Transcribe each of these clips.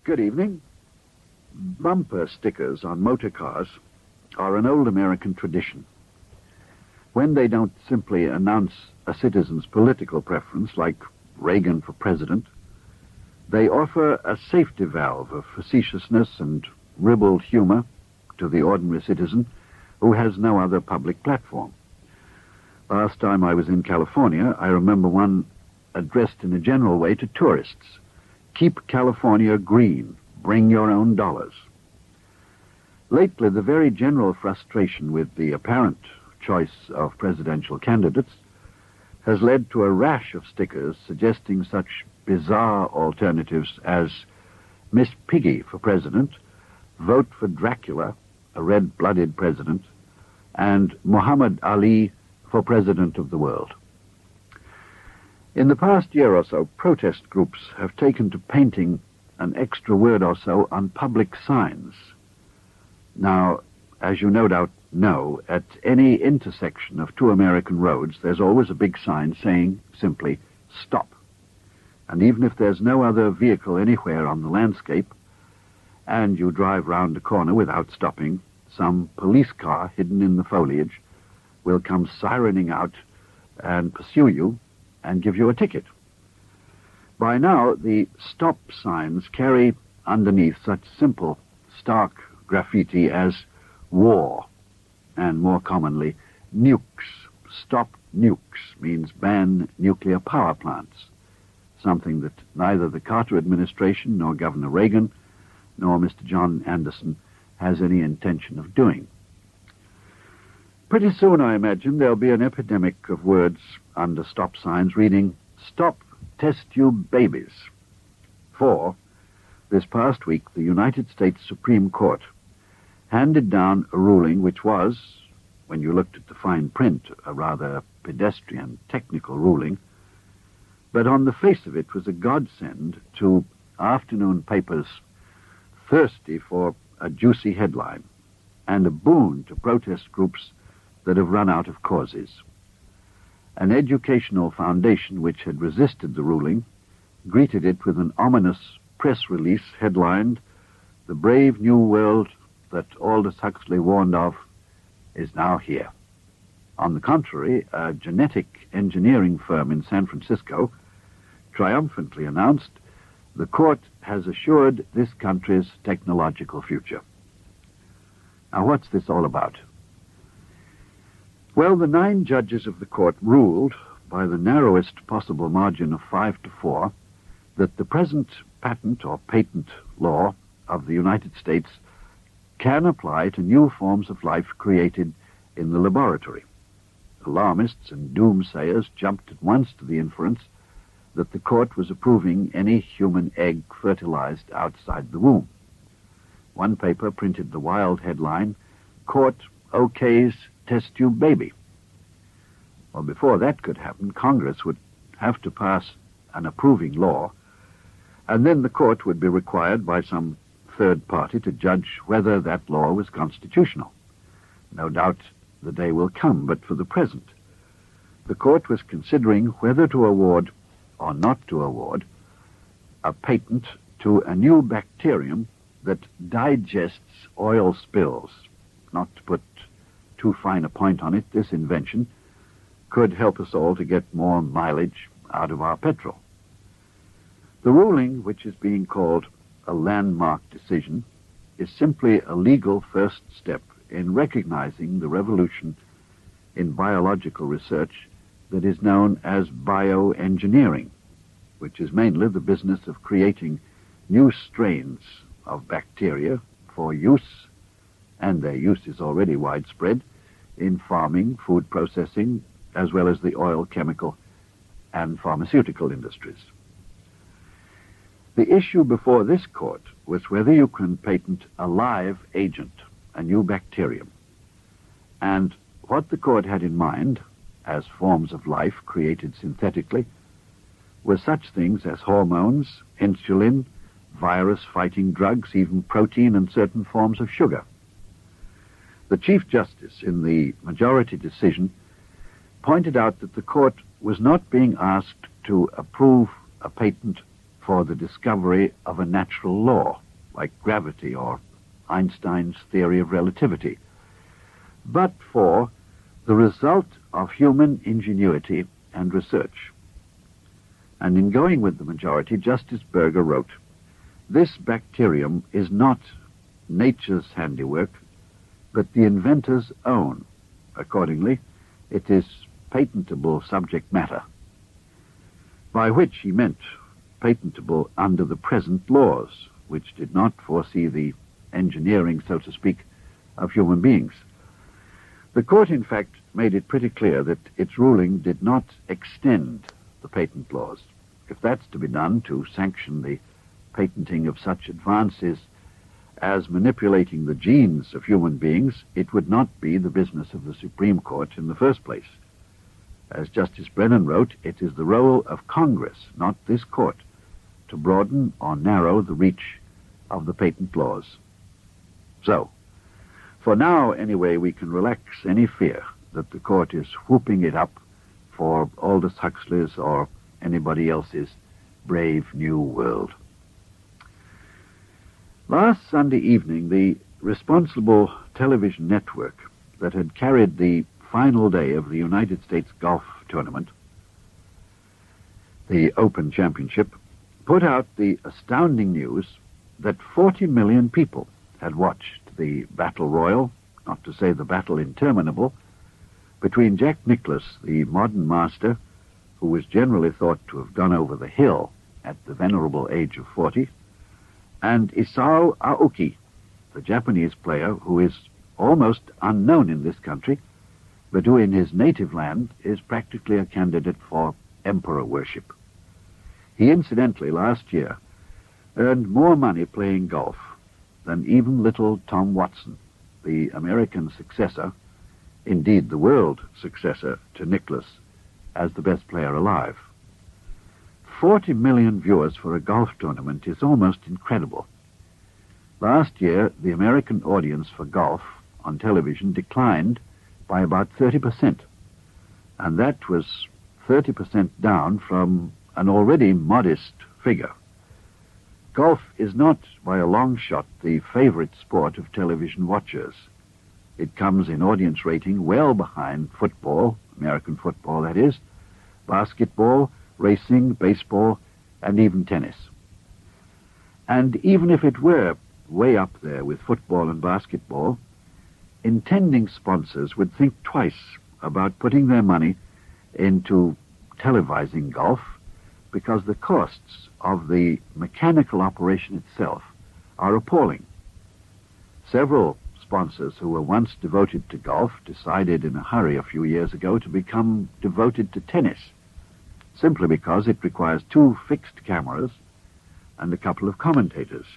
Good evening. Bumper stickers on motor cars are an old American tradition. When they don't simply announce a citizen's political preference, like Reagan for president, they offer a safety valve of facetiousness and ribald humor to the ordinary citizen who has no other public platform. Last time I was in California, I remember one addressed in a general way to tourists. Keep California green. Bring your own dollars. Lately, the very general frustration with the apparent choice of presidential candidates has led to a rash of stickers suggesting such bizarre alternatives as Miss Piggy for president, Vote for Dracula, a red-blooded president, and Muhammad Ali for president of the world. In the past year or so, protest groups have taken to painting an extra word or so on public signs. Now, as you no doubt know, at any intersection of two American roads, there's always a big sign saying simply, stop. And even if there's no other vehicle anywhere on the landscape, and you drive round a corner without stopping, some police car hidden in the foliage will come sirening out and pursue you and give you a ticket. By now, the stop signs carry underneath such simple, stark graffiti as war, and more commonly, nukes. Stop nukes means ban nuclear power plants, something that neither the Carter administration nor Governor Reagan nor Mr. John Anderson has any intention of doing. Pretty soon, I imagine, there'll be an epidemic of words under stop signs reading, Stop Test Tube Babies. For, this past week, the United States Supreme Court handed down a ruling which was, when you looked at the fine print, a rather pedestrian, technical ruling, but on the face of it was a godsend to afternoon papers thirsty for a juicy headline, and a boon to protest groups that have run out of causes. An educational foundation which had resisted the ruling greeted it with an ominous press release headlined, "The brave new world that Aldous Huxley warned of is now here." On the contrary, a genetic engineering firm in San Francisco triumphantly announced, "The court has assured this country's technological future." Now, what's this all about? Well, the 9 judges of the court ruled, by the narrowest possible margin of 5-4, that the present patent or patent law of the United States can apply to new forms of life created in the laboratory. Alarmists and doomsayers jumped at once to the inference that the court was approving any human egg fertilized outside the womb. One paper printed the wild headline, "Court okays test tube baby." Well, before that could happen, Congress would have to pass an approving law, and then the court would be required by some third party to judge whether that law was constitutional. No doubt the day will come, but for the present, the court was considering whether to award or not to award a patent to a new bacterium that digests oil spills. Not to put too fine a point on it, this invention could help us all to get more mileage out of our petrol. The ruling, which is being called a landmark decision, is simply a legal first step in recognizing the revolution in biological research that is known as bioengineering, which is mainly the business of creating new strains of bacteria for use, and their use is already widespread, in farming, food processing, as well as the oil, chemical, and pharmaceutical industries. The issue before this court was whether you can patent a live agent, a new bacterium. And what the court had in mind, as forms of life created synthetically, were such things as hormones, insulin, virus-fighting drugs, even protein and certain forms of sugar. The Chief Justice, in the majority decision, pointed out that the court was not being asked to approve a patent for the discovery of a natural law, like gravity or Einstein's theory of relativity, but for the result of human ingenuity and research. And in going with the majority, Justice Berger wrote, "This bacterium is not nature's handiwork, but the inventor's own. Accordingly, it is patentable subject matter," by which he meant patentable under the present laws, which did not foresee the engineering, so to speak, of human beings. The court, in fact, made it pretty clear that its ruling did not extend the patent laws. If that's to be done to sanction the patenting of such advances as manipulating the genes of human beings, it would not be the business of the Supreme Court in the first place. As Justice Brennan wrote, it is the role of Congress, not this court, to broaden or narrow the reach of the patent laws. So, for now, anyway, we can relax any fear that the court is whooping it up for Aldous Huxley's or anybody else's brave new world. Last Sunday evening, the responsible television network that had carried the final day of the United States golf tournament, the Open Championship, put out the astounding news that 40 million people had watched the battle royal, not to say the battle interminable, between Jack Nicklaus, the modern master, who was generally thought to have gone over the hill at the venerable age of 40, and Isao Aoki, the Japanese player who is almost unknown in this country, but who in his native land is practically a candidate for emperor worship. He incidentally last year earned more money playing golf than even little Tom Watson, the American successor, indeed the world successor to Nicklaus as the best player alive. 40 million viewers for a golf tournament is almost incredible. Last year, the American audience for golf on television declined by about 30%, and that was 30% down from an already modest figure. Golf is not, by a long shot, the favorite sport of television watchers. It comes in audience rating well behind football, American football that is, basketball, racing, baseball, and even tennis. And even if it were way up there with football and basketball, intending sponsors would think twice about putting their money into televising golf, because the costs of the mechanical operation itself are appalling. Several sponsors who were once devoted to golf decided in a hurry a few years ago to become devoted to tennis, simply because it requires 2 fixed cameras and a couple of commentators.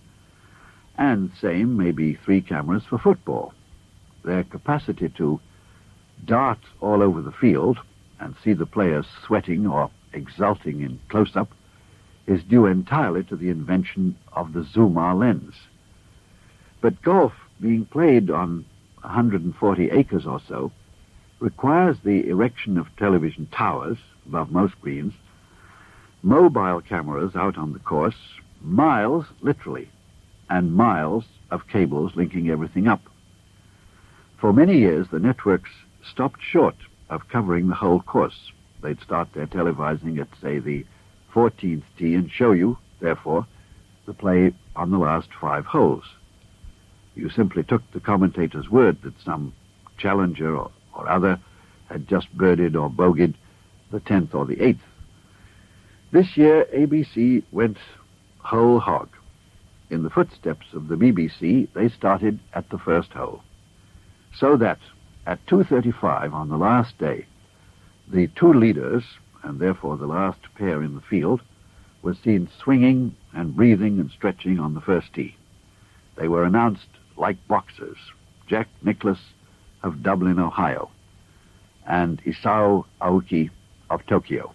And same, maybe 3 cameras for football. Their capacity to dart all over the field and see the players sweating or exulting in close-up is due entirely to the invention of the Zoomar lens. But golf, being played on 140 acres or so, requires the erection of television towers above most greens, mobile cameras out on the course, miles, literally, and miles of cables linking everything up. For many years, the networks stopped short of covering the whole course. They'd start their televising at, say, the 14th tee and show you, therefore, the play on the last 5 holes. You simply took the commentator's word that some challenger or other had just birdied or bogeyed the 10th or the 8th. This year, ABC went whole hog. In the footsteps of the BBC, they started at the first hole. So that, at 2:35 on the last day, the 2 leaders, and therefore the last pair in the field, were seen swinging and breathing and stretching on the first tee. They were announced like boxers, Jack Nicklaus of Dublin, Ohio, and Isao Aoki of Tokyo.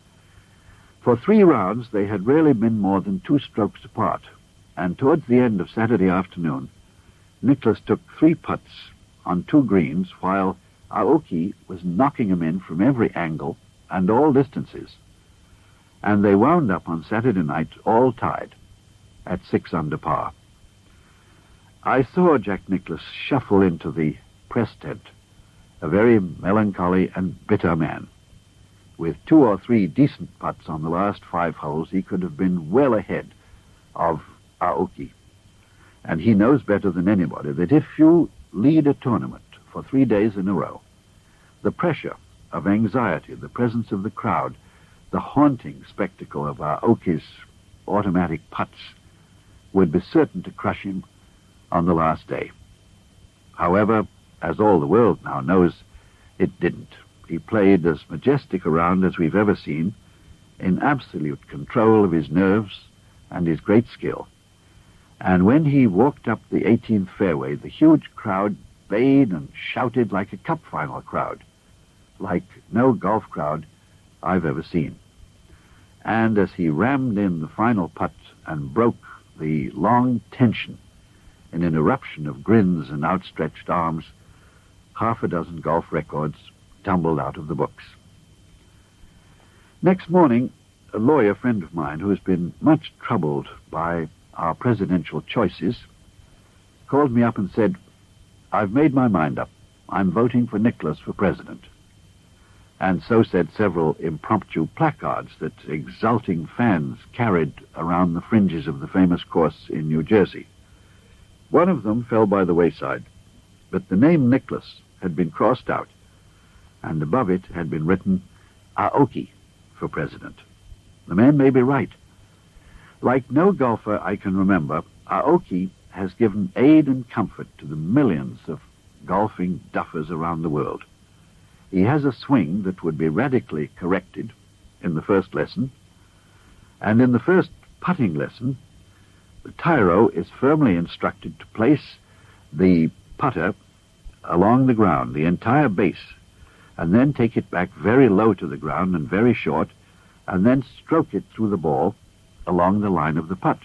For 3 rounds, they had rarely been more than 2 strokes apart, and towards the end of Saturday afternoon, Nicklaus took 3 putts on 2 greens, while Aoki was knocking him in from every angle and all distances. and they wound up on Saturday night all tied at 6 under par. I saw Jack Nicklaus shuffle into the press tent, a very melancholy and bitter man. With 2 or 3 decent putts on the last 5 holes, he could have been well ahead of Aoki. And he knows better than anybody that if you lead a tournament for 3 days in a row, the pressure of anxiety, the presence of the crowd, the haunting spectacle of Aoki's automatic putts would be certain to crush him on the last day. However, as all the world now knows, it didn't. He played as majestic a round as we've ever seen, in absolute control of his nerves and his great skill. And when he walked up the 18th fairway, the huge crowd bayed and shouted like a cup final crowd, like no golf crowd I've ever seen. And as he rammed in the final putt and broke the long tension in an eruption of grins and outstretched arms, half a dozen golf records tumbled out of the books. Next morning, a lawyer friend of mine who has been much troubled by our presidential choices called me up and said, "I've made my mind up. I'm voting for Nicklaus for president." And so said several impromptu placards that exulting fans carried around the fringes of the famous course in New Jersey. One of them fell by the wayside, but the name Nicklaus had been crossed out, and above it had been written Aoki for president. The man may be right. Like no golfer I can remember, Aoki has given aid and comfort to the millions of golfing duffers around the world. He has a swing that would be radically corrected in the first lesson, and in the first putting lesson, the tyro is firmly instructed to place the putter along the ground, the entire base, and then take it back very low to the ground and very short, and then stroke it through the ball along the line of the putt.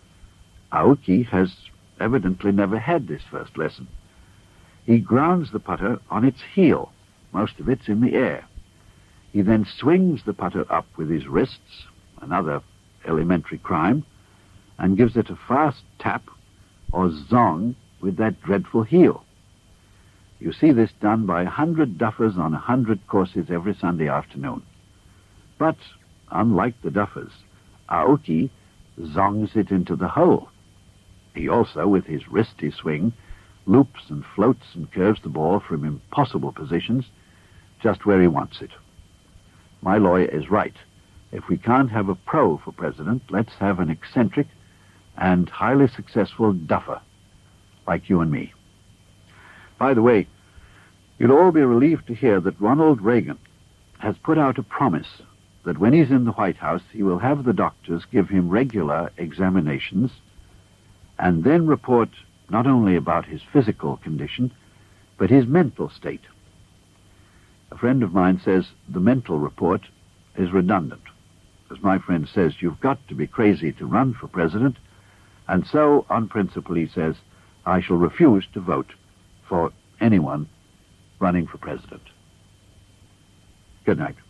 Aoki has evidently never had this first lesson. He grounds the putter on its heel. Most of it's in the air. He then swings the putter up with his wrists, another elementary crime, and gives it a fast tap or zong with that dreadful heel. You see this done by 100 duffers on 100 courses every Sunday afternoon. But, unlike the duffers, Aoki zongs it into the hole. He also, with his wristy swing, loops and floats and curves the ball from impossible positions just where he wants it. My lawyer is right. If we can't have a pro for president, let's have an eccentric and highly successful duffer like you and me. By the way, you'll all be relieved to hear that Ronald Reagan has put out a promise that when he's in the White House, he will have the doctors give him regular examinations and then report not only about his physical condition, but his mental state. A friend of mine says the mental report is redundant. As my friend says, you've got to be crazy to run for president, and so, on principle, he says, I shall refuse to vote for anyone running for president. Good night.